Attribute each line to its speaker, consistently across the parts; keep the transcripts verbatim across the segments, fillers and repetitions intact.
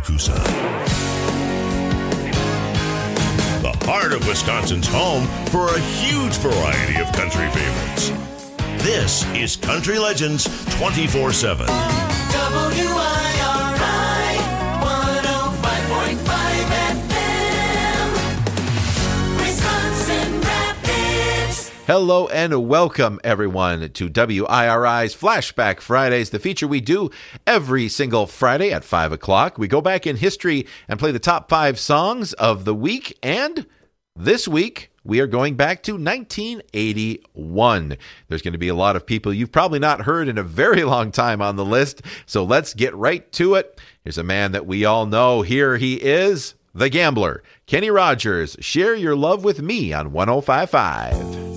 Speaker 1: Azusa. The heart of Wisconsin's home for a huge variety of country favorites. This is Country Legends twenty-four seven.
Speaker 2: W I R I one oh five point five F M, Wisconsin Rapids.
Speaker 3: Hello and welcome everyone to W I R I's Flashback Fridays, the feature we do every single Friday at five o'clock. We go back in history and play the top five songs of the week, and this week we are going back to nineteen eighty-one. There's going to be a lot of people you've probably not heard in a very long time on the list, so let's get right to it. Here's a man that we all know. Here he is, the Gambler, Kenny Rogers. Share Your Love With Me on one oh five point five.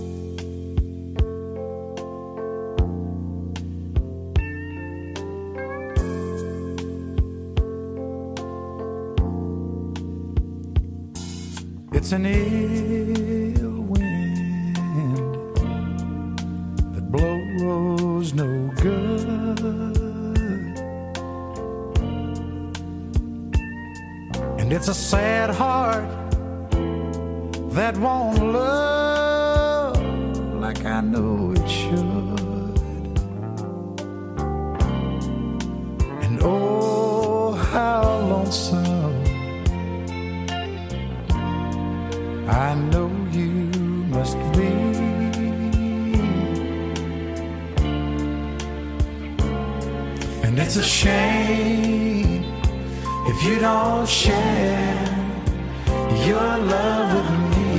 Speaker 4: It's an ill wind that blows no good, and it's a sad heart that won't love like I know it should. And oh, how lonesome I know you must be. And it's a shame if you don't share your love with me.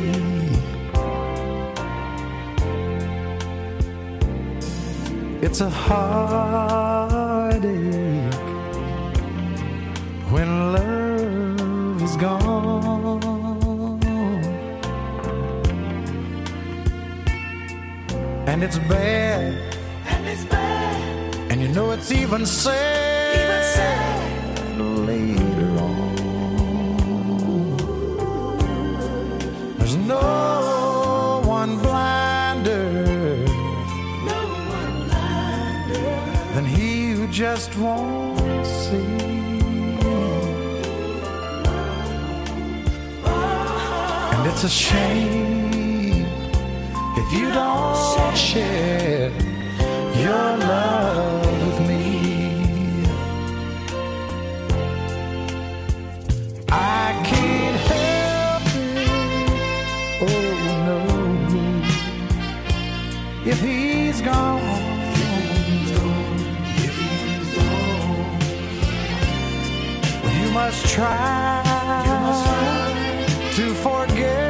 Speaker 4: It's a heartache when love is gone. And it's bad,
Speaker 2: and it's bad,
Speaker 4: and you know it's even sad,
Speaker 2: even sad
Speaker 4: later on. There's no one blinder,
Speaker 2: no one blinder
Speaker 4: than he who just won't see. And it's a shame if you don't share your love with me. I can't help it, oh no, if he's gone, if he's gone, you must try, you must try to forget.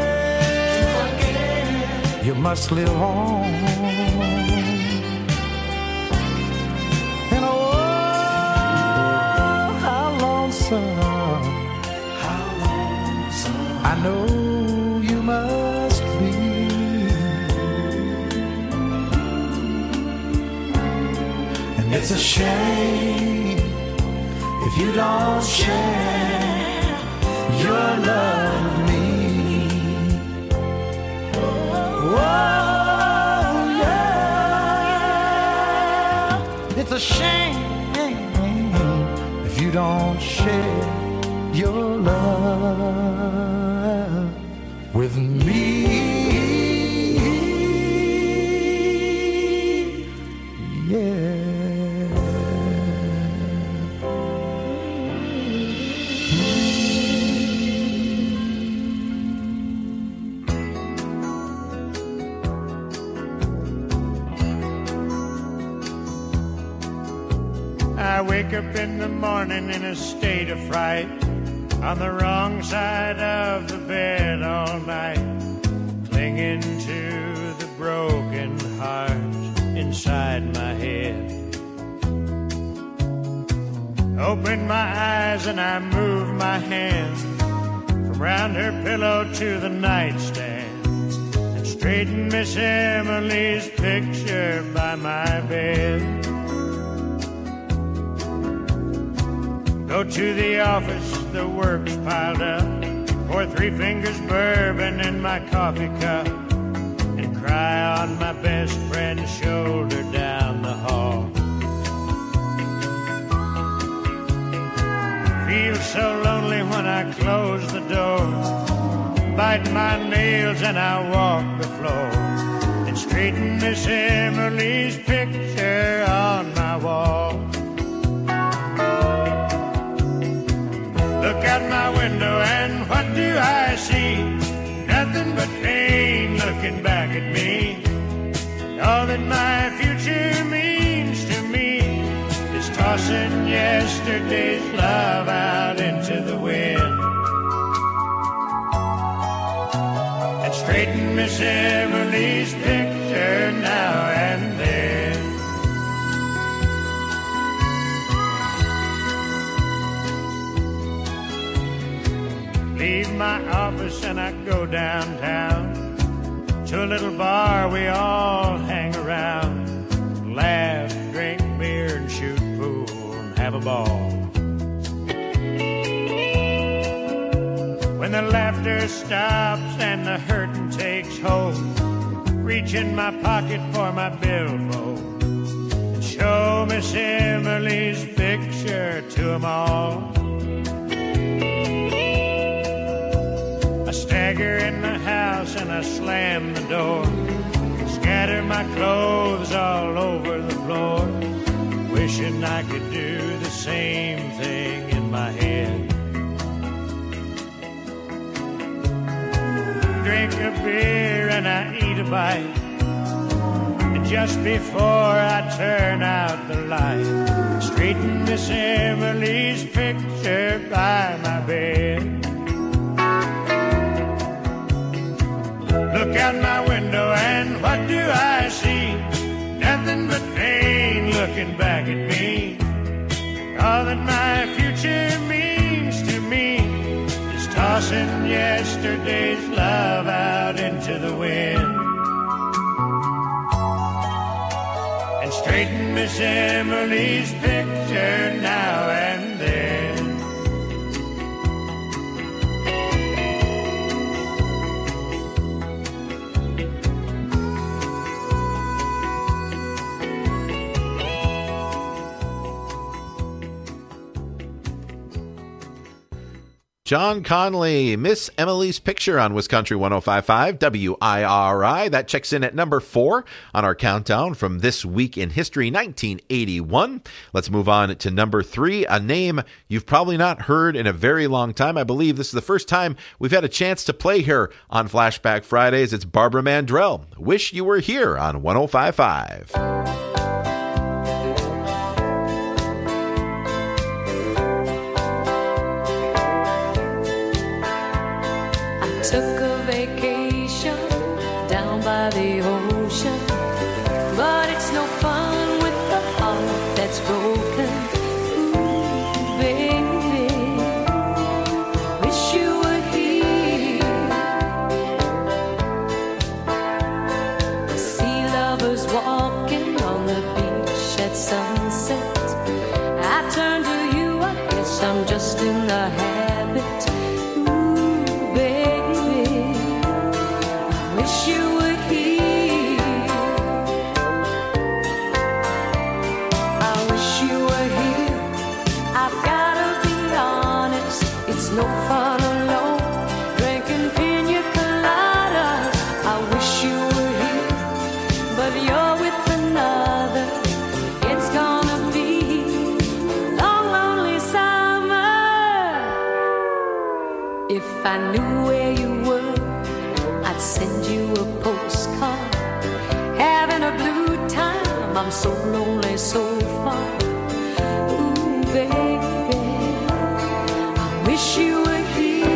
Speaker 4: You must live on. And oh, how lonesome, how lonesome I know you must be. And it's a shame if you don't share your love with me. Oh, yeah. It's a shame if you don't share your love with me. Yeah.
Speaker 5: I wake up in the morning in a state of fright, on the wrong side of the bed all night, clinging to the broken heart inside my head. Open my eyes and I move my hand from round her pillow to the nightstand, and straighten Miss Emily's picture by my bed. Go to the office, the work's piled up, pour three fingers bourbon in my coffee cup, and cry on my best friend's shoulder down the hall. Feel so lonely when I close the door. Bite my nails and I walk the floor and straighten Miss Emily's picture on my wall. Look out my window and what do I see? Nothing but pain looking back at me. All that my future means to me is tossing yesterday's love out into the wind and straighten Miss Emily's picture now and then. Leave my office and I go downtown to a little bar we all hang around, laugh, drink beer and shoot pool and have a ball. When the laughter stops and the hurting takes hold, reach in my pocket for my billfold and show Miss Emily's picture to 'em all. I stagger in the house and I slam the door, scatter my clothes all over the floor, wishing I could do the same thing in my head. Drink a beer and I eat a bite, and just before I turn out the light, straighten Miss Emily's picture by my bed. Look out my window and what do I see? Nothing but pain looking back at me. All that my future means to me is tossing yesterday's love out into the wind and straighten Miss Emily's picture now and then.
Speaker 3: John Conley, Miss Emily's Picture on Wisconsin one oh five point five W I R I. That checks in at number four on our countdown from This Week in History nineteen eighty-one. Let's move on to number three, a name you've probably not heard in a very long time. I believe this is the first time we've had a chance to play her on Flashback Fridays. It's Barbara Mandrell. Wish You Were Here on one oh five point five.
Speaker 6: Took a vacation down by the ocean, but it's no fun with the heart that's broken. Ooh, baby, wish you were here. See lovers walking on the beach at sunset. I turn to you, I guess I'm just in the habit. Ooh, baby, wish you were here. I wish you were here. I've gotta be honest, it's no fun alone, drinking pina coladas. I wish you were here, but you're with another. It's gonna be a long, lonely summer. If I knew where you were, I'd send you a postcard. Having a blue time, I'm so lonely so far. Ooh, baby, I wish you were here.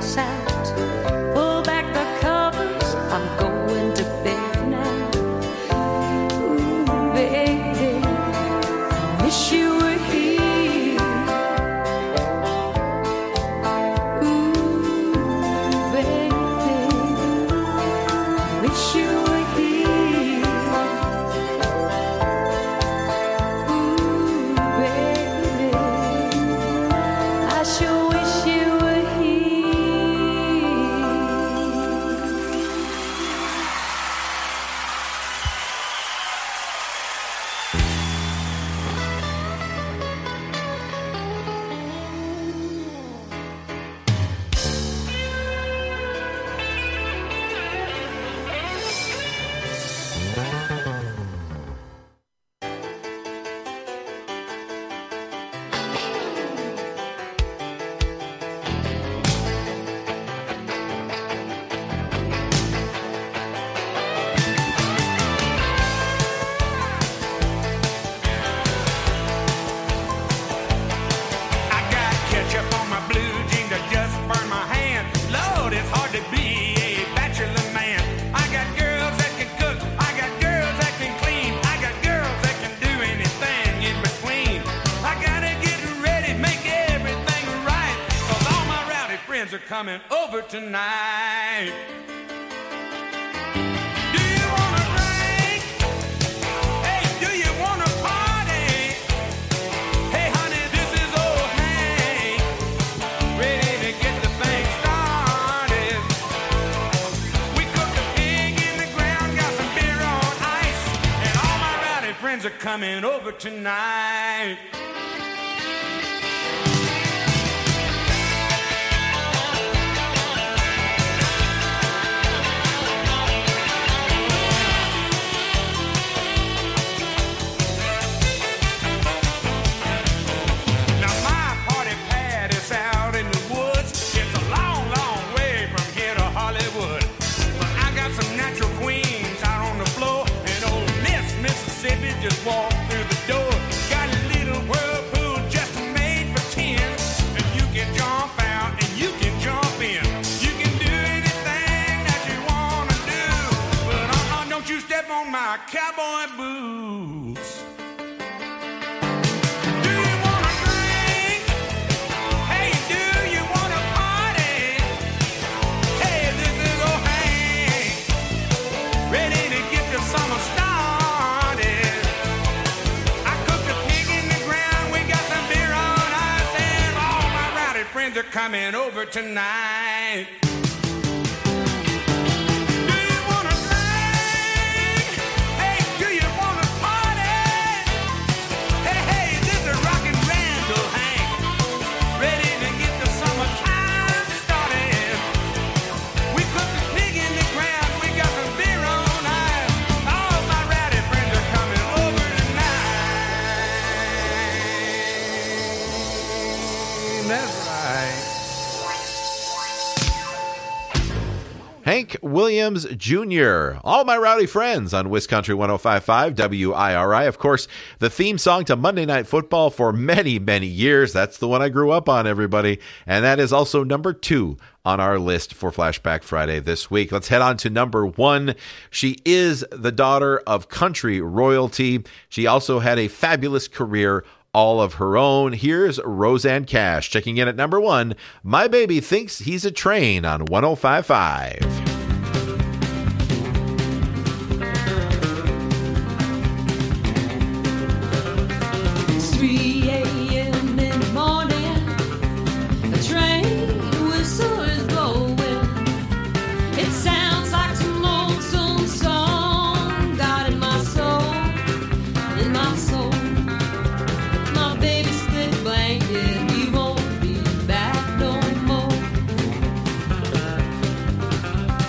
Speaker 6: lights out. Pull back the covers, I'm going to bed now. Ooh, baby, I wish you were here. Ooh, baby, I wish you were here. Ooh, baby, I sure wish you were here.
Speaker 5: I got ketchup on my blue jeans that just burned my hand. Lord, it's hard to be a bachelor man. I got girls that can cook, I got girls that can clean, I got girls that can do anything in between. I gotta get ready, make everything right, 'cause all my rowdy friends are coming over tonight. Do you wanna drink? Hey, do you wanna party? Hey, honey, this is old Hank, ready to get the thing started. We cooked a pig in the ground, got some beer on ice, and all my rowdy friends are coming over tonight. Now my party pad is out in the woods. It's a long, long way from here to Hollywood. But I got some natural queens out on the floor, and old Miss Mississippi just walked through the door. Got a little whirlpool just made for ten, and you can jump out and you can jump in. You can do anything that you wanna do, but uh-uh, don't you step on my cowboy boots. Do you wanna drink? Hey, do you wanna party? Hey, this is old Hank, ready to get the summer started. I cooked a pig in the ground, we got some beer on ice, and all my rowdy friends are coming over tonight. Do you wanna drink? Hey, do you wanna party? Hey, hey, this is Rockin' Randall Hank, ready to get the summertime started. We cooked a pig in the ground, we got some beer on ice. All my rowdy friends are coming over tonight. That's right.
Speaker 3: Hank Williams Junior All my rowdy friends on Wisconsin one oh five point five W I R I. Of course, the theme song to Monday Night Football for many, many years. That's the one I grew up on, everybody. And that is also number two on our list for Flashback Friday this week. Let's head on to number one. She is the daughter of country royalty. She also had a fabulous career all of her own. Here's Rosanne Cash checking in at number one. My Baby Thinks He's a Train on one oh five point five.
Speaker 6: It's three a.m. in the morning. A train whistle is blowing. It sounds like some lonesome song. God in my soul, in my soul. My baby split blanket, we won't be back no more.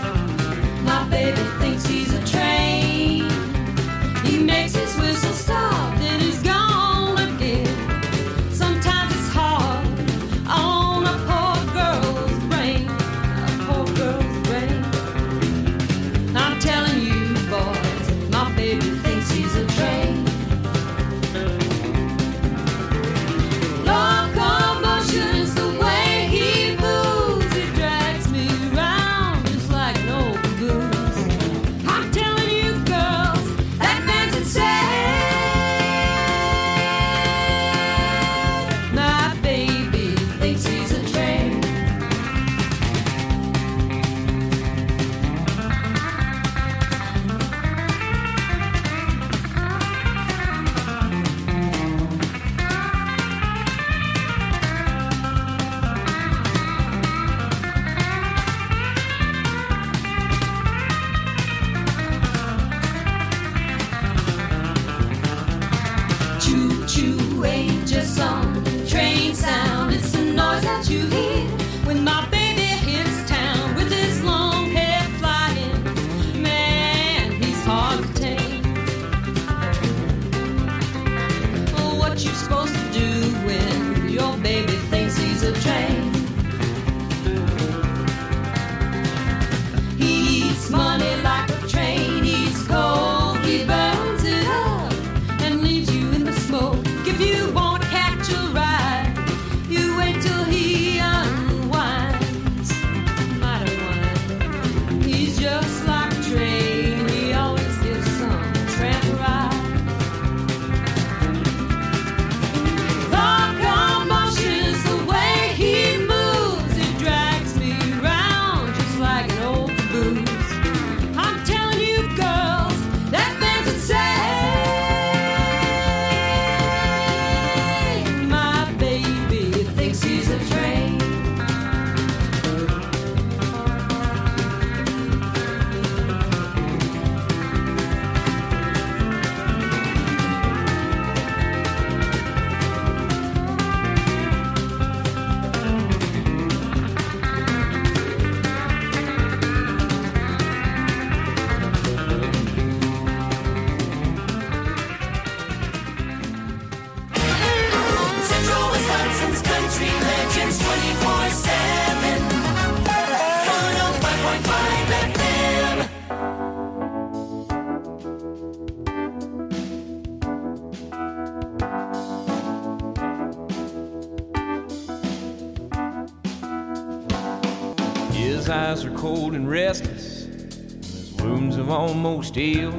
Speaker 7: His eyes are cold and restless, and his wounds have almost healed.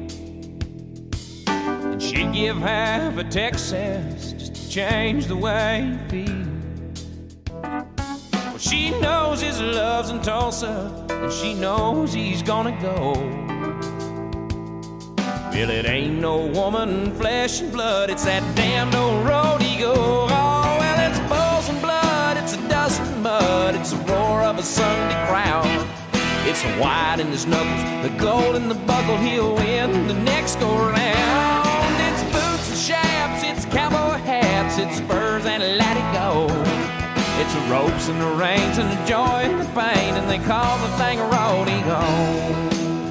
Speaker 7: And she'd give half a Texas just to change the way he feels. Well, she knows his love's in Tulsa, and she knows he's gonna go. Well, it ain't no woman, flesh and blood, it's that damned old road he goes. Oh, well, it's bulls and blood, it's a dust and mud, it's the roar of a Sunday crowd. It's the white in his knuckles, the gold in the buckle, he'll win the next go round. It's boots and chaps, it's cowboy hats, it's spurs and let it go. It's the ropes and the reins and the joy and the pain, and they call the thing a rodeo.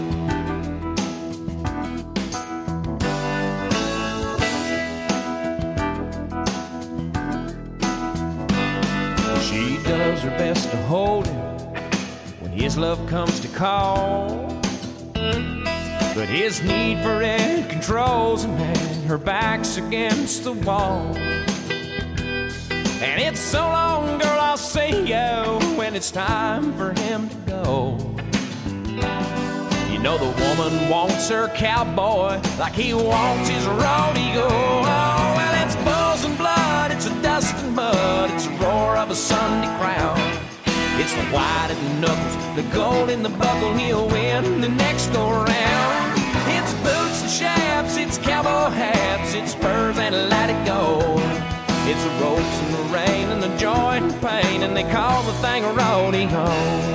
Speaker 7: She does her best to hold him when his love comes to call, but his need for it controls him, and her back's against the wall. And it's so long, girl, I'll see you when it's time for him to go. You know the woman wants her cowboy like he wants his rodeo. Oh, well, it's bulls and blood, it's a dust and mud, it's the roar of a Sunday crowd. It's the white in the knuckles, the gold in the buckle, he'll win the next go round. It's boots and chaps, it's cowboy hats, it's spurs and let it go. It's the ropes and the rain and the joy and the pain, and they call the thing a rodeo.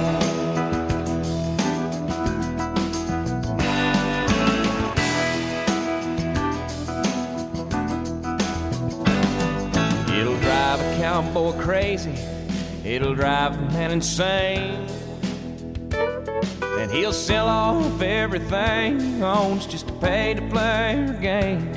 Speaker 7: It'll drive a cowboy crazy, it'll drive a man insane, and he'll sell off everything he owns just to pay to play her game.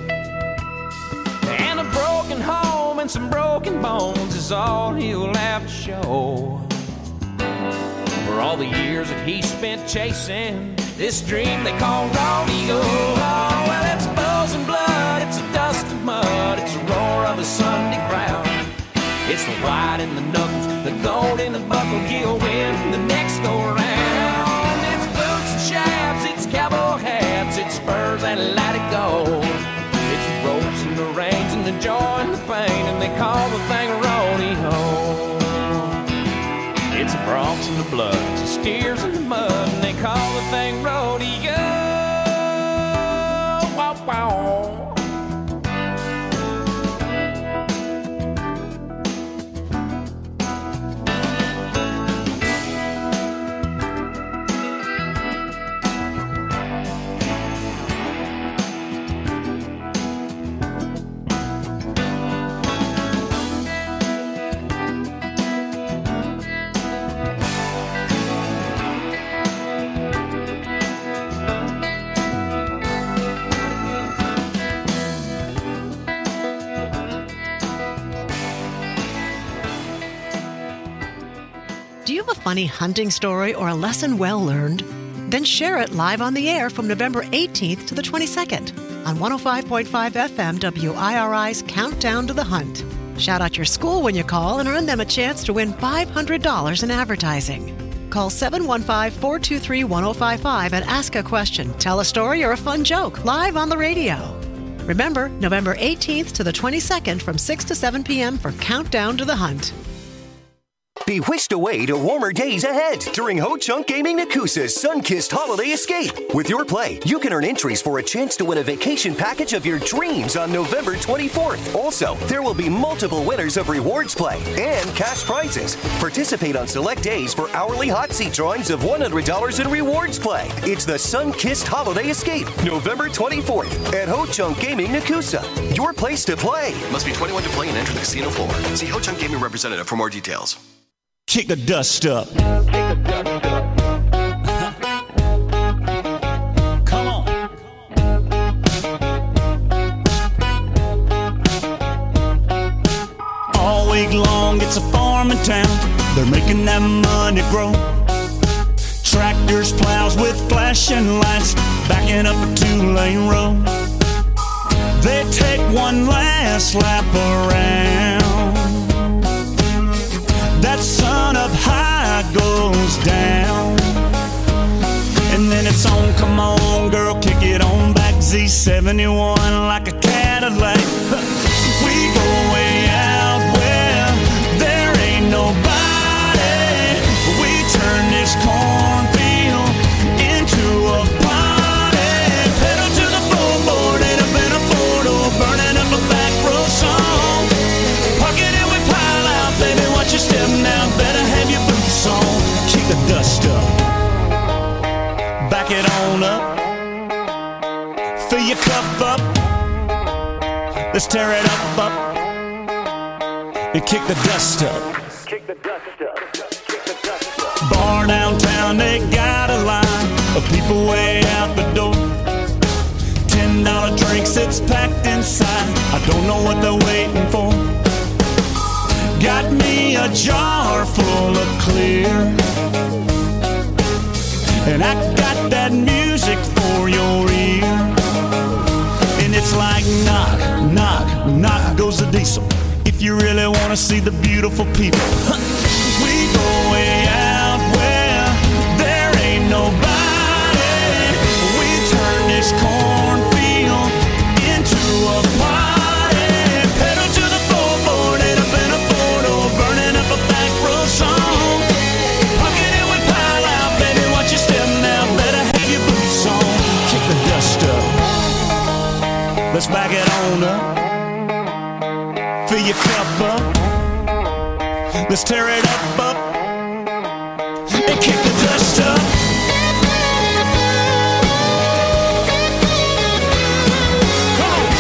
Speaker 7: And a broken home and some broken bones is all he'll have to show for all the years that he spent chasing this dream they call rodeo. Oh, well, it's bulls and blood, it's a dust and mud, it's the roar of a Sunday crowd. It's the white in the knuckles, the gold in the buckle, he'll win the next go round. It's boots and chaps, it's cowboy hats, it's spurs and let it go. It's the ropes and the reins and the joy and the pain, and they call the thing a rodeo. It's the broncs and the blood, it's the steers and the mud, and they call the thing rodeo. Wow, wow.
Speaker 8: Do you have a funny hunting story or a lesson well learned? Then share it live on the air from November eighteenth to the twenty-second on one oh five point five F M W I R I's Countdown to the Hunt. Shout out your school when you call and earn them a chance to win five hundred dollars in advertising. Call seven one five, four two three, one oh five five and ask a question, tell a story, or a fun joke live on the radio. Remember, November eighteenth to the twenty-second from six to seven p.m. for Countdown to the Hunt.
Speaker 9: Be whisked away to warmer days ahead during Ho Chunk Gaming Nakusa's Sun-Kissed Holiday Escape. With your play, you can earn entries for a chance to win a vacation package of your dreams on November twenty-fourth. Also, there will be multiple winners of rewards play and cash prizes. Participate on select days for hourly hot seat drawings of one hundred dollars in rewards play. It's the Sun-Kissed Holiday Escape, November twenty-fourth at Ho Chunk Gaming Nakusa. Your place to play.
Speaker 10: Must be twenty-one to play and enter the casino floor. See Ho Chunk Gaming representative for more details.
Speaker 11: Kick the dust up. Come on. All week long, it's a farming town. They're making that money grow. Tractors, plows with flashing lights, backing up a two-lane road. They take one last lap around that sun up high goes seventy-one like a Cadillac. We go way out where there ain't nobody. We turn this cornfield into a party. Pedal to the floorboard, ain't a been a photo, burning up a back row song. Park it and we pile out, baby, watch your step now. Better have your boots on. Kick the dust up, back it on up. Fill your cup up, let's tear it up, up, and kick the dust up. Kick the dust up. Kick the dust up. Bar downtown, they got a line of people way out the door. Ten dollar drinks, it's packed inside. I don't know what they're waiting for. Got me a jar full of clear, and I got that music for your ear. And it's like knock, knock, knock goes the diesel. If you really want to see the beautiful people, we go way out where there ain't nobody. We turn this cornfield into a party. Pedal to the floorboard, ain't up in a photo, burning up a back row song. Pocket it, we pile out, baby, watch your step now. Better have your boots on. Kick the dust up, let's back it on up. Fill your cup up, let's tear it up, up, and kick the dust up. Come on.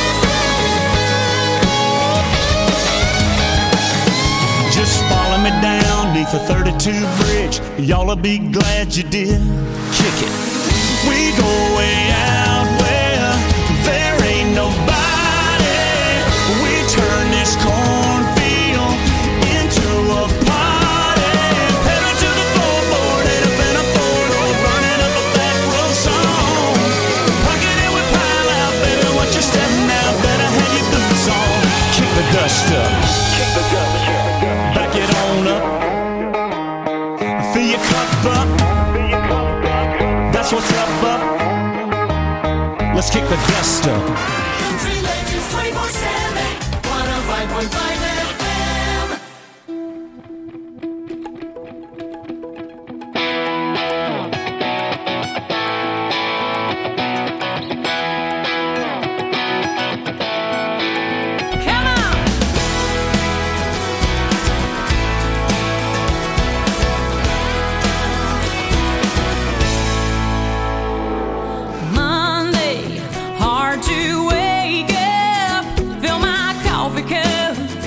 Speaker 11: Just follow me down neath the thirty-two bridge. Y'all'll be glad you did. Kick it. We go way out where there ain't nobody. We turn this cornfield into a party. Pedal to the floorboard, ain't up in a photo, burning up a back row song. Pocket it, we pile out, baby, watch your step now. Better have your boots on. Kick the dust up, kick the dust up, back it on up. Fill your cup up, that's what's up, up. Let's kick the dust up.
Speaker 2: Country Legends twenty-four seven, one oh five point five F M.
Speaker 6: Come on! Monday, hard to wake up, fill my coffee cup,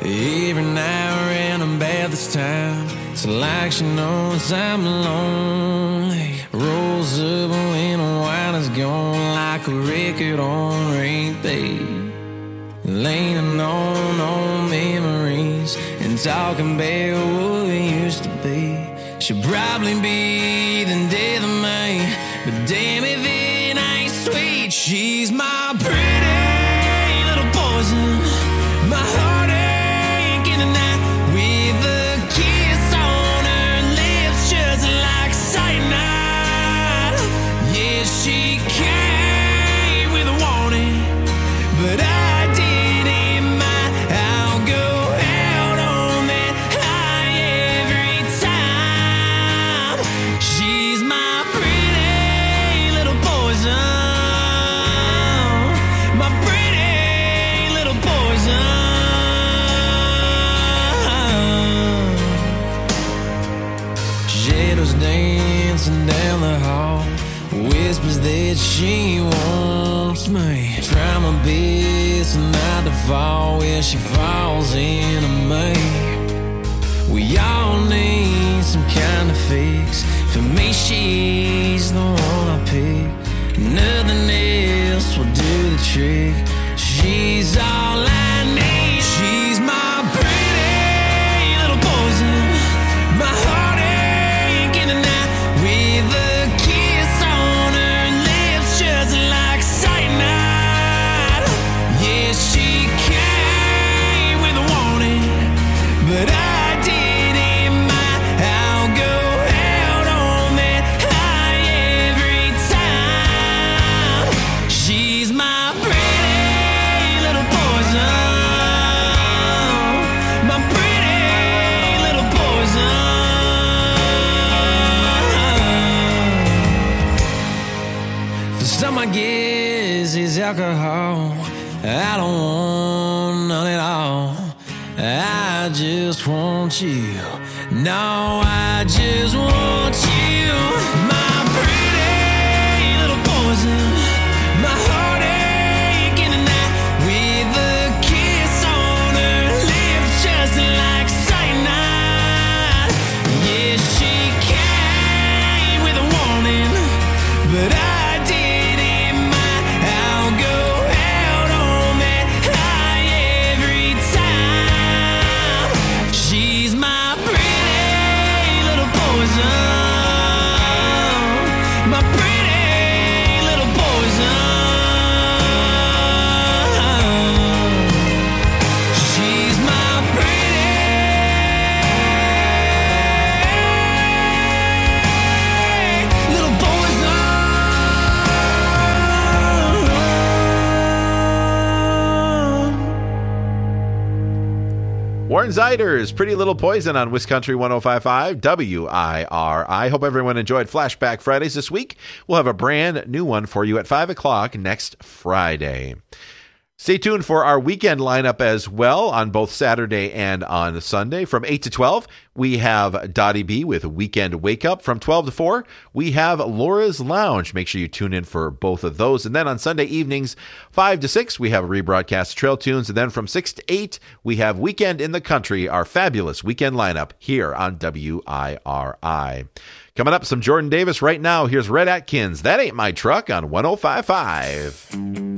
Speaker 7: Every now and then about this time, it's like she knows I'm lonely. Rolls up when the wine is gone, like a record on repeat. Leaning on old memories and talking about what we used to be. She'll probably be the death of me, but damn if it ain't sweet. She's my pretty little poison, my heartache in the night, with a kiss on her lips just like cyanide. Yeah, she came with a warning, but I down the hall, whispers that she wants me. Try my best not to fall when she falls into me. We all need some kind of fix. For me, she's the one I pick. Nothing else will do the trick. She's all I need. She's my pretty little poison, my heartache in the night. With a kiss on her lips just like cyanide. Yeah, she came with a warning, but I didn't mind. I'll go out on that high every time. She's my pretty little poison, my pretty little poison. Some I guess is alcohol. I don't want none at all. I just want you. No, I just want you. My pretty little poison, my heartache in the night, with a kiss on her lips just like cyanide. Yeah, she came with a warning, but I
Speaker 3: Warren Ziders, Pretty Little Poison on Wiscountry one oh five point five W I R I. Hope everyone enjoyed Flashback Fridays this week. We'll have a brand new one for you at five o'clock next Friday. Stay tuned for our weekend lineup as well on both Saturday and on Sunday. From eight to twelve, we have Dottie B with Weekend Wake Up. From twelve to four, we have Laura's Lounge. Make sure you tune in for both of those. And then on Sunday evenings, five to six, we have a rebroadcast of Trail Tunes. And then from six to eight, we have Weekend in the Country, our fabulous weekend lineup here on W I R I. Coming up, some Jordan Davis right now. Here's Red Atkins, That Ain't My Truck on one oh five point five.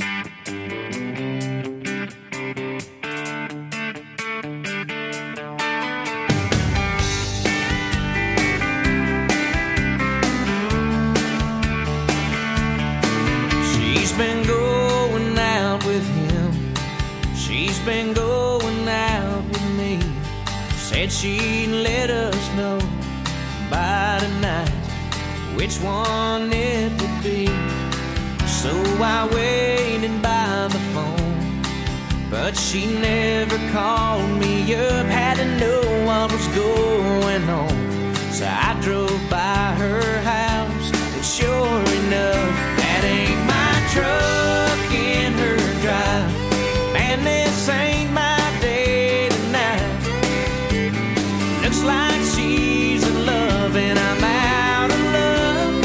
Speaker 7: She's been going out with him. She's been going out with me. Said she'd let us know by tonight which one it would be. So I waited by the phone, but she never called me up. Had to know what was going on, so I drove by her house, and sure enough, that ain't my truck in her drive. Man, this ain't my day tonight. Looks like she's in love and I'm out of luck.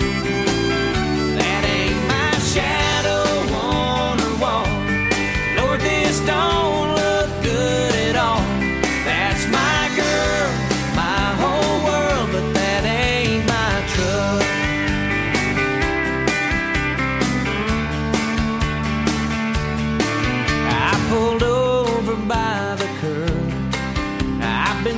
Speaker 7: That ain't my shadow on her wall. Lord, this don't look good at all.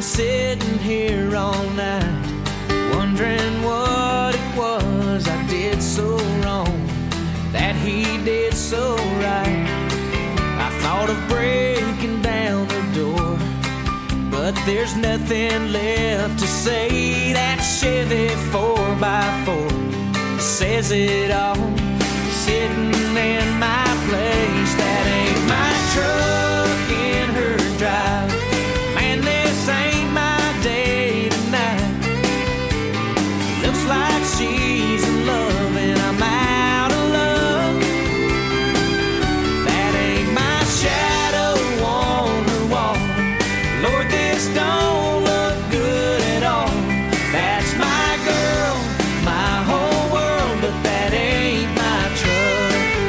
Speaker 7: sitting here all night, wondering what it was I did so wrong, that he did so right. I thought of breaking down the door, but there's nothing left to say. That Chevy four by four says it all, sitting in my place. That ain't my truck in her drive. Man, this ain't my day tonight. Looks like she's in love and I'm out of luck. That ain't my shadow on her wall. Lord, this don't look good at all. That's my girl, my whole world, but that ain't my truck.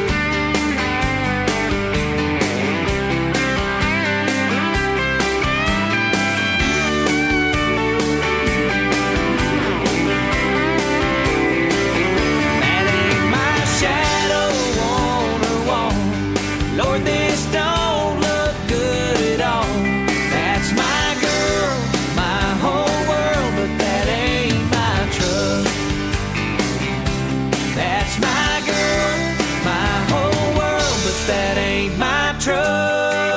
Speaker 7: That ain't my shadow on her wall. Lord, this don't look good at all. That's my girl, my whole world, but that ain't my truck. That's my girl, my whole world, but that ain't my truck.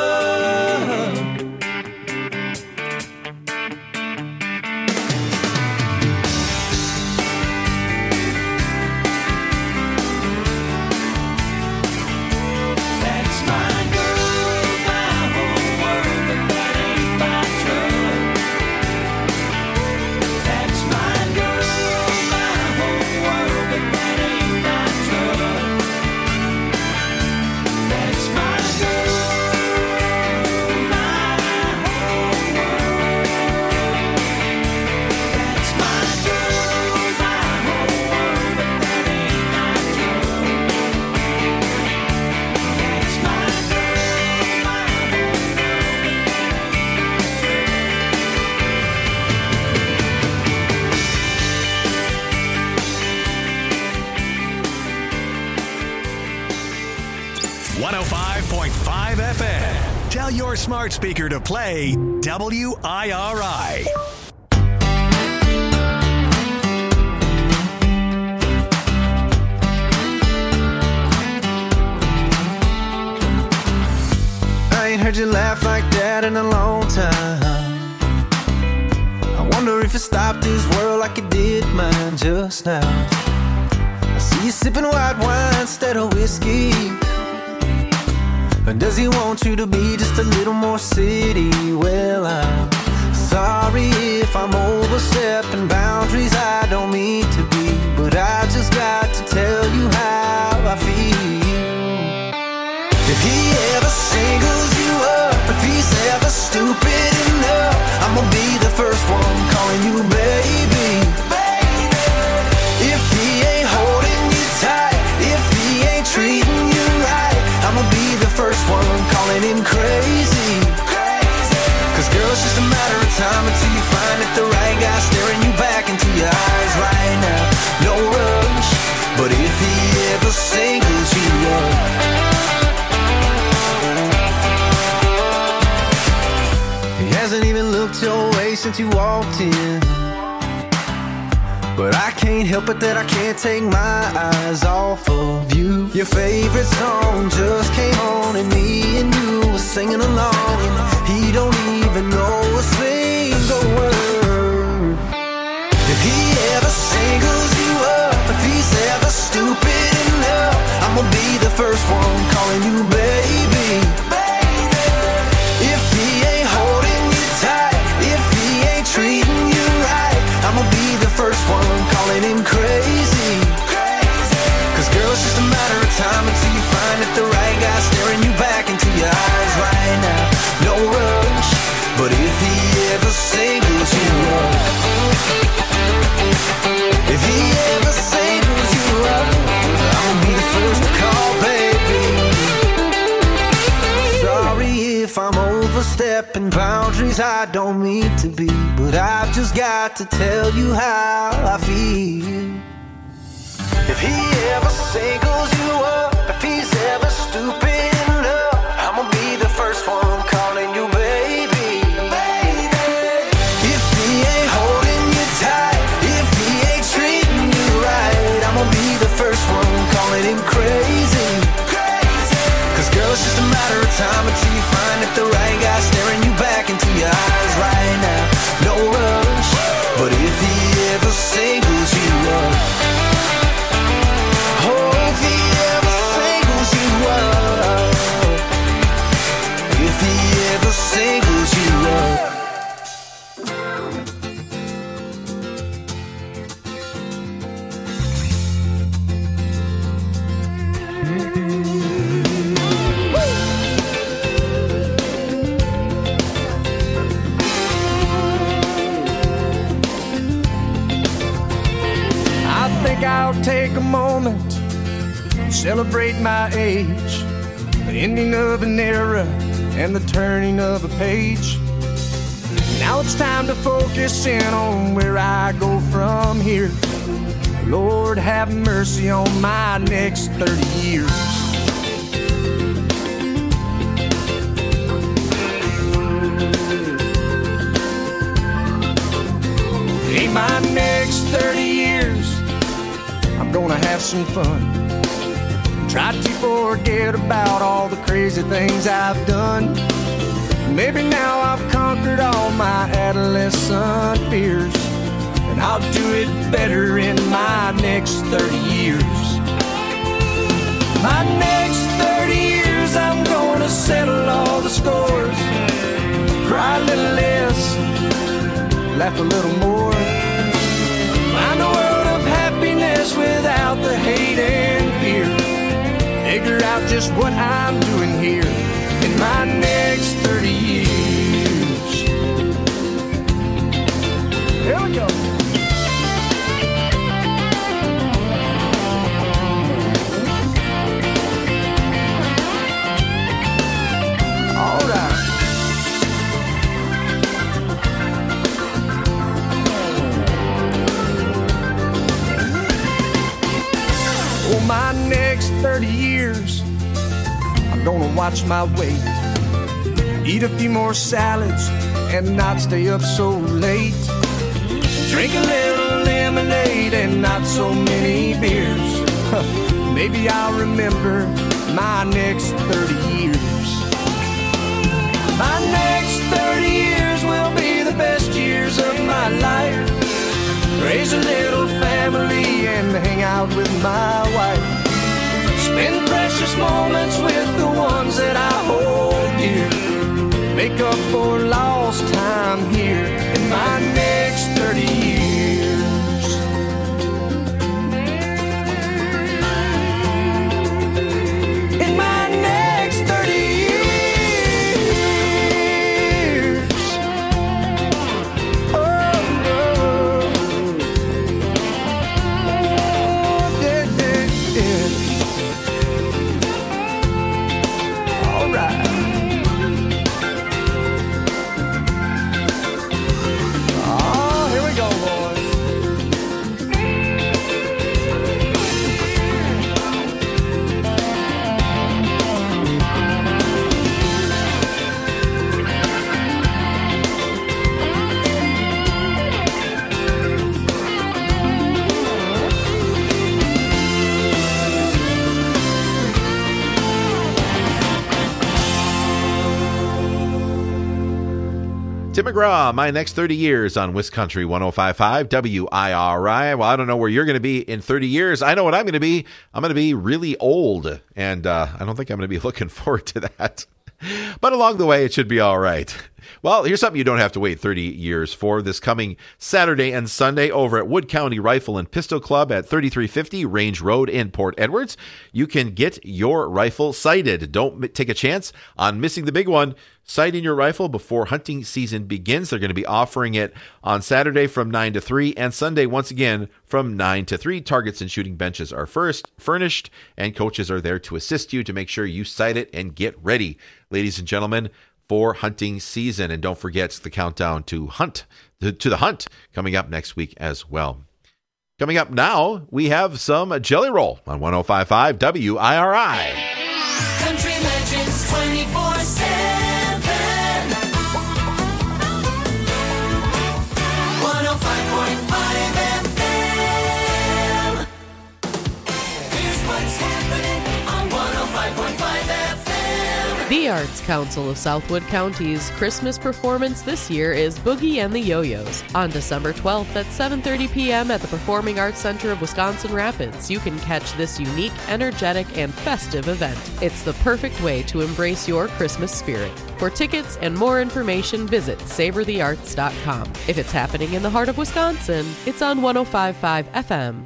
Speaker 7: That's my girl, my whole world, but that ain't my truck. That's my girl, my whole world, but that ain't my truck. That's my girl, my whole world. That's my girl, my whole world, but that ain't my truck. That's my girl, my whole
Speaker 12: one oh five point five F M. Tell your smart speaker to play W I R I.
Speaker 4: I ain't heard you laugh like that in a long time. I wonder if it stopped this world like it did mine just now. I see you sipping white wine instead of whiskey. Or does he want you to be just a little more city? Well, I'm sorry if I'm overstepping boundaries I don't mean to be, but I just got to tell you how I feel. If he ever singles you up, if he's ever stupid enough, I'ma be the first one calling you baby. If he ain't holding you tight, if he ain't treating you right, I'ma be the first one calling him crazy. Cause girl, it's just a matter of time until you find that the right guy staring you back into your eyes right now. No rush, but if he ever singles you up, he hasn't even looked your way since you walked in. But I can't help it that I can't take my eyes off of you. Your favorite song just came on and me and you were singing along, and he don't even know a single word. If he ever singles you up, if he's ever stupid enough, I'ma be the first one calling you baby. If he ain't holding you tight, if he ain't treating you right, I'ma be the first one calling him crazy. Cause girl, it's just a matter of time until you find that the right guy staring you back into your eyes right now. No rush, but if he ever singles you up, if he ever singles you up, I'ma be the first to call, baby. Sorry if I'm overstepping boundaries I don't mean to be, but I've just got to tell you how I feel. If he ever singles you up, if he's ever stupid enough, I'ma be the first one calling you baby. Baby. it's just a matter of time until you find that the right guy staring you back into your eyes right now. No rush, but if he ever singles you up, oh, if he ever singles you up, if he ever singles you up.
Speaker 7: I'll take a moment to celebrate my age, the ending of an era and the turning of a page. Now it's time to focus in on where I go from here. Lord, have mercy on my next thirty years. In my next thirty years, I'm gonna have some fun. Try to forget about all the crazy things I've done. Maybe now I've conquered all my adolescent fears, and I'll do it better in my next thirty years. My next thirty years, I'm gonna settle all the scores. Cry a little less, laugh a little more. Find a world of happiness without the hate and fear. Figure out just what I'm doing here in my next thirty years. Here we go. All right. For my next thirty years, I'm gonna watch my weight, eat a few more salads and not stay up so late, drink a little lemonade and not so many beers. Maybe I'll remember my next thirty years. My next thirty years will be the best years of my life. Raise a little family and hang out with my wife. Spend precious moments with the ones that I hold dear. Make up for lost time here in my next thirty years. In my next thirty years.
Speaker 3: Tim McGraw, my next thirty years on West Country one oh five point five W I R I. Well, I don't know where you're going to be in thirty years. I know what I'm going to be. I'm going to be really old, and uh, I don't think I'm going to be looking forward to that. But along the way, it should be all right. Well, here's something you don't have to wait thirty years for. This coming Saturday and Sunday over at Wood County Rifle and Pistol Club at thirty-three fifty Range Road in Port Edwards, you can get your rifle sighted. Don't m- take a chance on missing the big one. Sighting your rifle before hunting season begins. They're going to be offering it on Saturday from nine to three and Sunday once again from nine to three. Targets and shooting benches are first furnished, and coaches are there to assist you to make sure you sight it and get ready, ladies and gentlemen, for hunting season. And don't forget the countdown to hunt to, to the hunt coming up next week as well. Coming up now, we have some Jelly Roll on one oh five point five W I R I.
Speaker 2: Country Legends twenty-four seven. one oh five point five F M. Here's what's happening on one oh five point five F M.
Speaker 13: The Arts Council of Southwood County's Christmas performance this year is Boogie and the Yo-Yos. On December twelfth at seven thirty p.m. at the Performing Arts Center of Wisconsin Rapids, you can catch this unique, energetic, and festive event. It's the perfect way to embrace your Christmas spirit. For tickets and more information, visit savor the arts dot com. If it's happening in the heart of Wisconsin, it's on one oh five point five F M.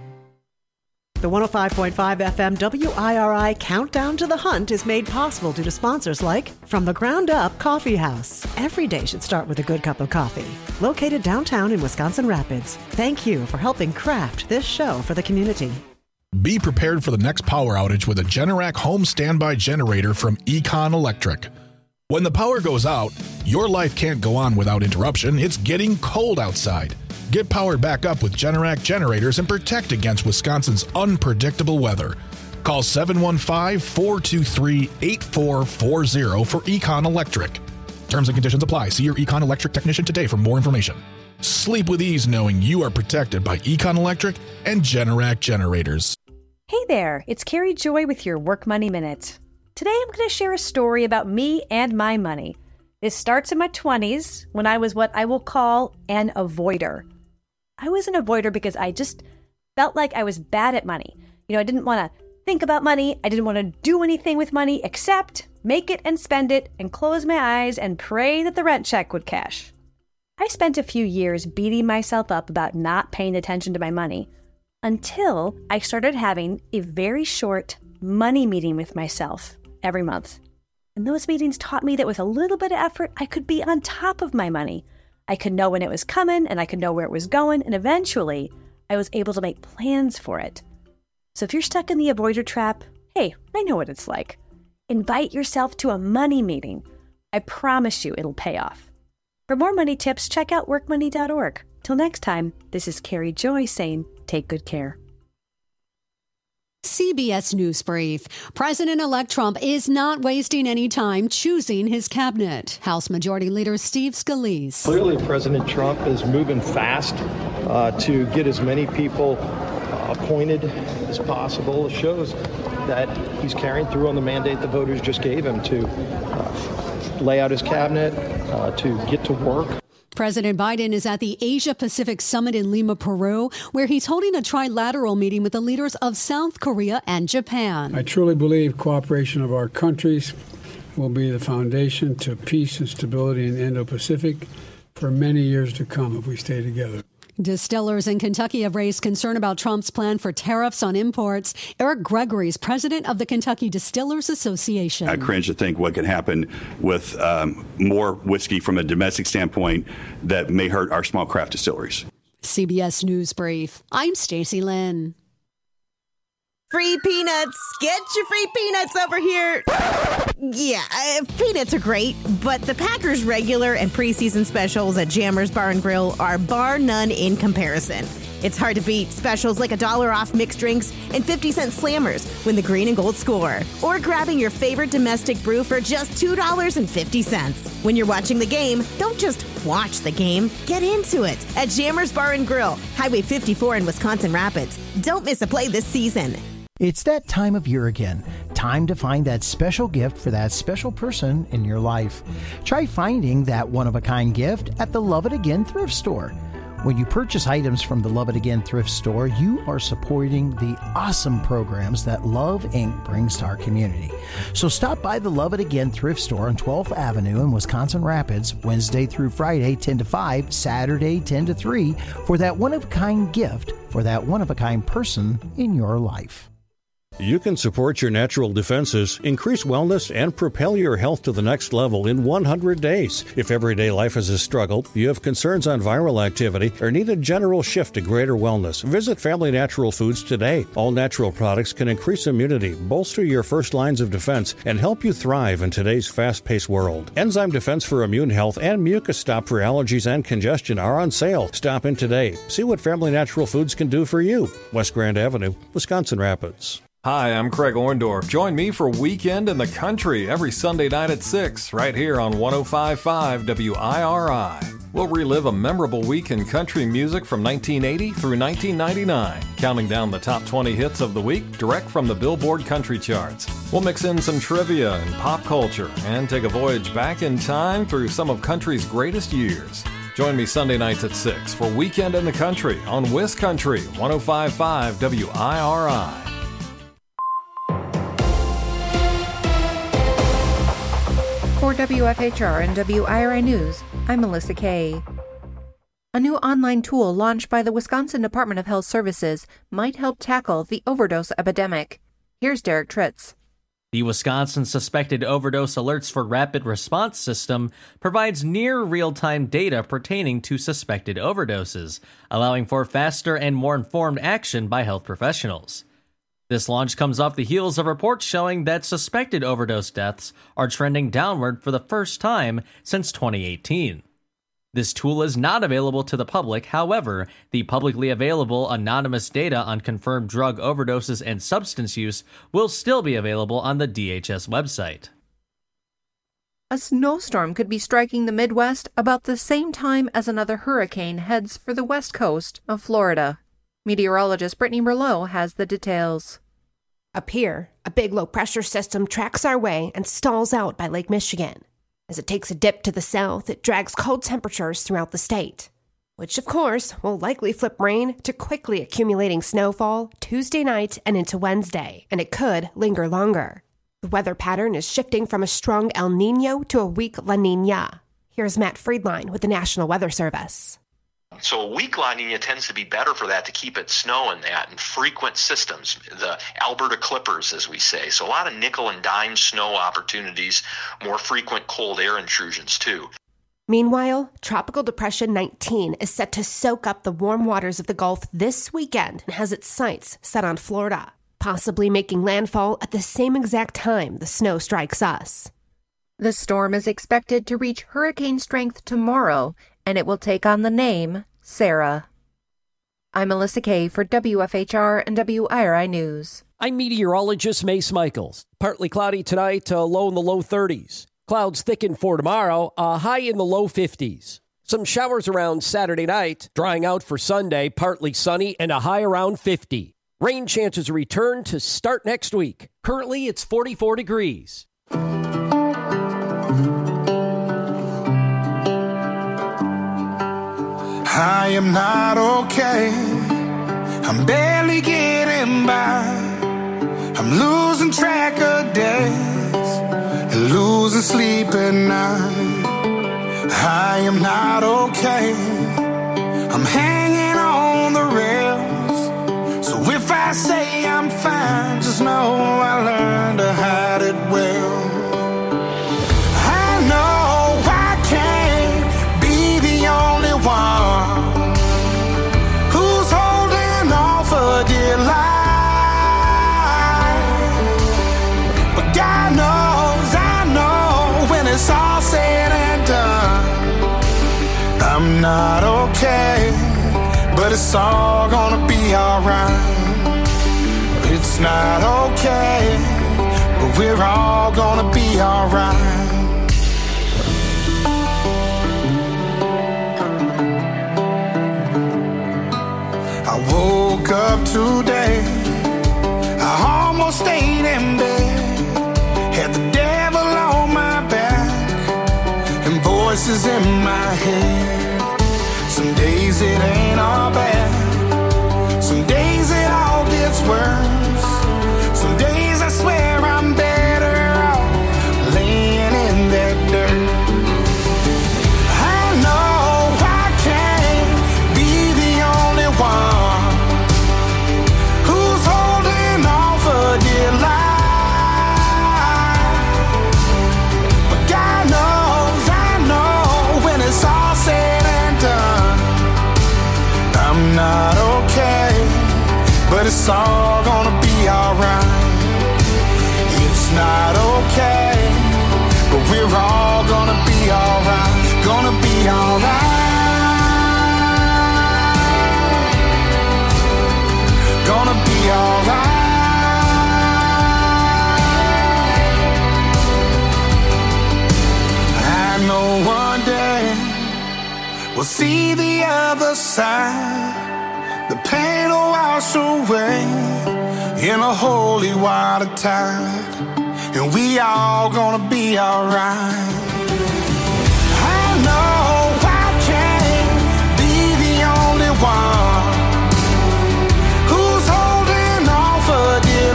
Speaker 8: The one oh five point five F M W I R I Countdown to the Hunt is made possible due to sponsors like From the Ground Up Coffee House. Every day should start with a good cup of coffee. Located downtown in Wisconsin Rapids. Thank you for helping craft this show for the community.
Speaker 14: Be prepared for the next power outage with a Generac home standby generator from Econ Electric. When the power goes out, your life can't go on without interruption. It's getting cold outside. Get powered back up with Generac generators and protect against Wisconsin's unpredictable weather. Call seven one five, four two three, eight four four zero for Econ Electric. Terms and conditions apply. See your Econ Electric technician today for more information. Sleep with ease knowing you are protected by Econ Electric and Generac generators.
Speaker 15: Hey there, it's Carrie Joy with your Work Money Minute. Today I'm going to share a story about me and my money. This starts in my twenties when I was what I will call an avoider. I was an avoider because I just felt like I was bad at money. You know, I didn't want to think about money. I didn't want to do anything with money except make it and spend it and close my eyes and pray that the rent check would cash. I spent a few years beating myself up about not paying attention to my money until I started having a very short money meeting with myself every month. And those meetings taught me that with a little bit of effort, I could be on top of my money. I could know when it was coming and I could know where it was going. And eventually I was able to make plans for it. So if you're stuck in the avoider trap, hey, I know what it's like. Invite yourself to a money meeting. I promise you it'll pay off. For more money tips, check out work money dot org. Till next time, this is Carrie Joy saying, take good care.
Speaker 16: C B S News Brief. President-elect Trump is not wasting any time choosing his cabinet. House Majority Leader Steve Scalise.
Speaker 17: Clearly, President Trump is moving fast uh, to get as many people uh, appointed as possible. It shows that he's carrying through on the mandate the voters just gave him to uh, lay out his cabinet, uh, to get to work.
Speaker 16: President Biden is at the Asia-Pacific Summit in Lima, Peru, where he's holding a trilateral meeting with the leaders of South Korea and Japan.
Speaker 18: I truly believe cooperation of our countries will be the foundation to peace and stability in the Indo-Pacific for many years to come if we stay together.
Speaker 16: Distillers in Kentucky have raised concern about Trump's plan for tariffs on imports. Eric Gregory is president of the Kentucky Distillers Association.
Speaker 19: I cringe to think what could happen with um, more whiskey from a domestic standpoint that may hurt our small craft distilleries.
Speaker 16: C B S News Brief. I'm Stacey Lynn.
Speaker 20: Free peanuts. Get your free peanuts over here. Yeah, uh, peanuts are great, but the Packers regular and preseason specials at Jammers Bar and Grill are bar none in comparison. It's hard to beat specials like a dollar off mixed drinks and fifty cent slammers when the green and gold score. Or grabbing your favorite domestic brew for just two dollars and fifty cents. When you're watching the game, don't just watch the game. Get into it at Jammers Bar and Grill, Highway fifty-four in Wisconsin Rapids. Don't miss a play this season.
Speaker 21: It's that time of year again. Time to find that special gift for that special person in your life. Try finding that one-of-a-kind gift at the Love It Again thrift store. When you purchase items from the Love It Again thrift store, you are supporting the awesome programs that Love Incorporated brings to our community. So stop by the Love It Again thrift store on twelfth Avenue in Wisconsin Rapids, Wednesday through Friday, ten to five, Saturday, ten to three, for that one-of-a-kind gift for that one-of-a-kind person in your life.
Speaker 22: You can support your natural defenses, increase wellness, and propel your health to the next level in one hundred days. If everyday life is a struggle, you have concerns on viral activity, or need a general shift to greater wellness, visit Family Natural Foods today. All natural products can increase immunity, bolster your first lines of defense, and help you thrive in today's fast-paced world. Enzyme Defense for immune health and Mucus Stop for allergies and congestion are on sale. Stop in today. See what Family Natural Foods can do for you. West Grand Avenue, Wisconsin Rapids.
Speaker 1: Hi, I'm Craig Orndorff. Join me for Weekend in the Country every Sunday night at six, right here on one oh five point five W I R I. We'll relive a memorable week in country music from nineteen eighty through nineteen ninety-nine, counting down the top twenty hits of the week direct from the Billboard Country Charts. We'll mix in some trivia and pop culture and take a voyage back in time through some of country's greatest years. Join me Sunday nights at six for Weekend in the Country on Wiz Country, one oh five point five W I R I.
Speaker 5: For W F H R and W I R I News, I'm Melissa Kay. A new online tool launched by the Wisconsin Department of Health Services might help tackle the overdose epidemic. Here's Derek Tritz.
Speaker 23: The Wisconsin Suspected Overdose Alerts for Rapid Response System provides near real-time data pertaining to suspected overdoses, allowing for faster and more informed action by health professionals. This launch comes off the heels of reports showing that suspected overdose deaths are trending downward for the first time since twenty eighteen. This tool is not available to the public. However, the publicly available anonymous data on confirmed drug overdoses and substance use will still be available on the D H S website.
Speaker 5: A snowstorm could be striking the Midwest about the same time as another hurricane heads for the west coast of Florida. Meteorologist Brittany Merlot has the details.
Speaker 24: Up here, a big low-pressure system tracks our way and stalls out by Lake Michigan. As it takes a dip to the south, it drags cold temperatures throughout the state, which, of course, will likely flip rain to quickly accumulating snowfall Tuesday night and into Wednesday, and it could linger longer. The weather pattern is shifting from a strong El Niño to a weak La Niña. Here's Matt Friedline with the National Weather Service.
Speaker 25: So a weak La Nina tends to be better for that, to keep it snowing that, and frequent systems, the Alberta Clippers, as we say. So a lot of nickel and dime snow opportunities, more frequent cold air intrusions too.
Speaker 24: Meanwhile, Tropical Depression nineteen is set to soak up the warm waters of the Gulf this weekend and has its sights set on Florida, possibly making landfall at the same exact time the snow strikes us.
Speaker 5: The storm is expected to reach hurricane strength tomorrow, and it will take on the name Sarah. I'm Melissa Kay for W F H R and W I R I News.
Speaker 26: I'm meteorologist Mace Michaels. Partly cloudy tonight, a low in the low thirties. Clouds thicken for tomorrow, a high in the low fifties. Some showers around Saturday night, drying out for Sunday, partly sunny, and a high around fifty. Rain chances return to start next week. Currently, it's forty-four degrees.
Speaker 27: I am not okay. I'm barely getting by. I'm losing track of days and losing sleep at night. I am not okay. I'm hanging on the rails. So if I say I'm fine, just know I learned to hide it well. I know I can't be the only one who's holding on for dear life. But God knows, I know when it's all said and done, I'm not okay, but it's all gonna be alright. It's not okay, but we're all gonna be alright. I woke up today, I almost stayed in bed, had the devil on my back and voices in my head. Some days it ain't all bad, some days it all gets worse. Some days I swear I'm better off laying in that dirt. I know I can't be the only one who's holding on for dear life. But God knows, I know when it's all said and done, I'm not okay, but it's all gonna be alright. It's not okay, but we're all gonna be alright. Gonna be alright. Gonna be alright. we'll see the other side. The pain will wash away in a holy water tide, and we all gonna be alright. I know I can't be the only one who's holding on for dear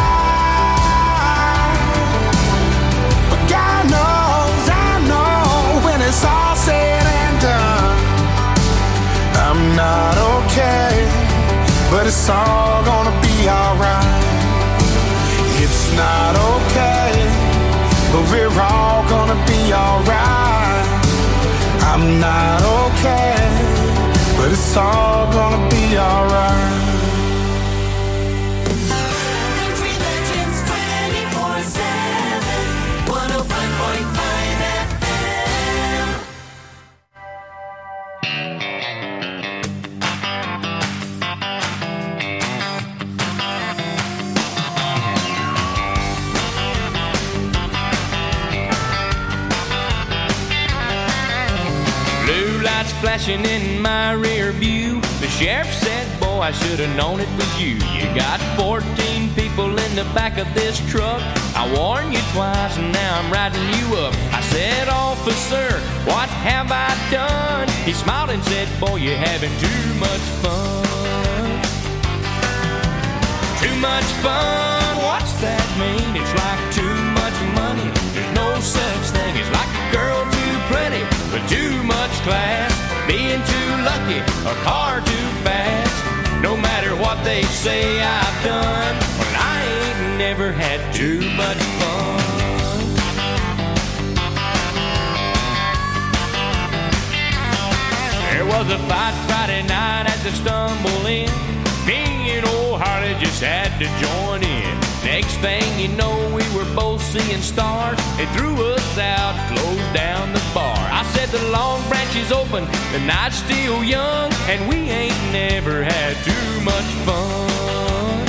Speaker 27: life, but God knows, I know when it's all said and done, I'm not okay, but it's all gonna be alright. It's not okay, but we're all gonna be alright. I'm not okay, but it's all gonna be alright.
Speaker 2: Country Legends twenty-four seven, one oh five point five F M.
Speaker 4: Blue lights flashing in my rear view. The sheriff said, boy, I should have known it was you. You got fourteen people in the back of this truck. I warned you twice and now I'm riding you up. I said, officer, what have I done? He smiled and said, boy, you're having too much fun. Too much fun, what's that mean? It's like too much money. There's no such thing. It's like a girl too pretty with too much class, being too lucky, a car too fast. No matter what they say I've done, well, I ain't never had too much fun. There was a fight Friday night at the Stumble Inn. Me and old Harley just had to join in. Next thing you know, we were both seeing stars. They threw us out, closed down the bar. I said the Long Branch is open, the night's still young, and we ain't never had too much fun.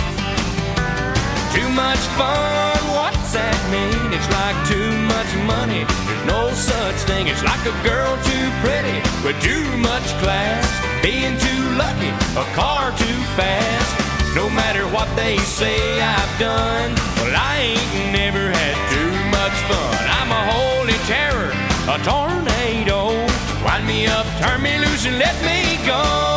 Speaker 4: Too much fun, what's that mean? It's like too much money. There's no such thing. It's like a girl too pretty with too much class, being too lucky, a car too fast. No matter what they say I've done, well, I ain't never had too much fun. I'm a holy terror, a tornado. Wind me up, turn me loose, and let me go.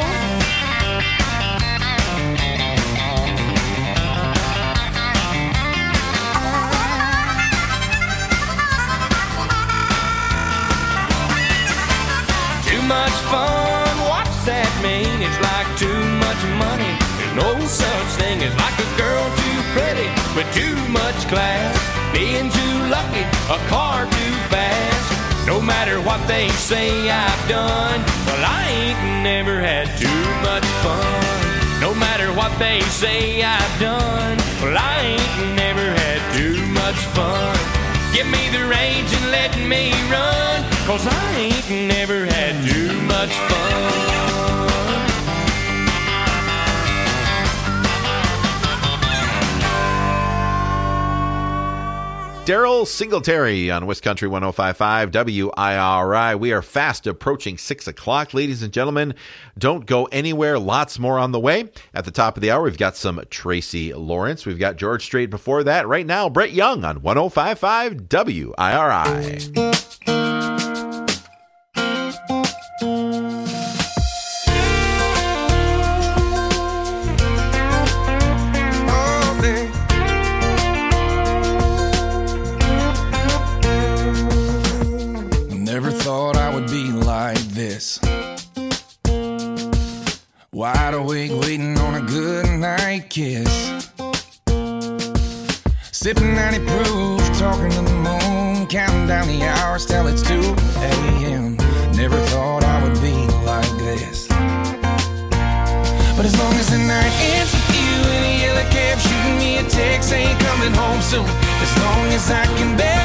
Speaker 4: Too much fun, what's that mean? It's like too much money. No such thing as like a girl too pretty with too much class, being too lucky, a car too fast. No matter what they say I've done, well, I ain't never had too much fun. No matter what they say I've done, well, I ain't never had too much fun. Give me the reins and let me run, 'cause I ain't never had too much fun.
Speaker 3: Daryl Singletary on West Country one oh five point five W I R I. We are fast approaching six o'clock, ladies and gentlemen. Don't go anywhere. Lots more on the way. At the top of the hour, we've got some Tracy Lawrence. We've got George Strait before that. Right now, Brett Young on one oh five point five W I R I.
Speaker 6: Wide awake, waiting on a good night kiss. Sipping ninety proof, talking to the moon, counting down the hours till it's two a.m. Never thought I would be like this. But as long as the night ends with you in a yellow cab, shooting me a text saying coming home soon, as long as I can bear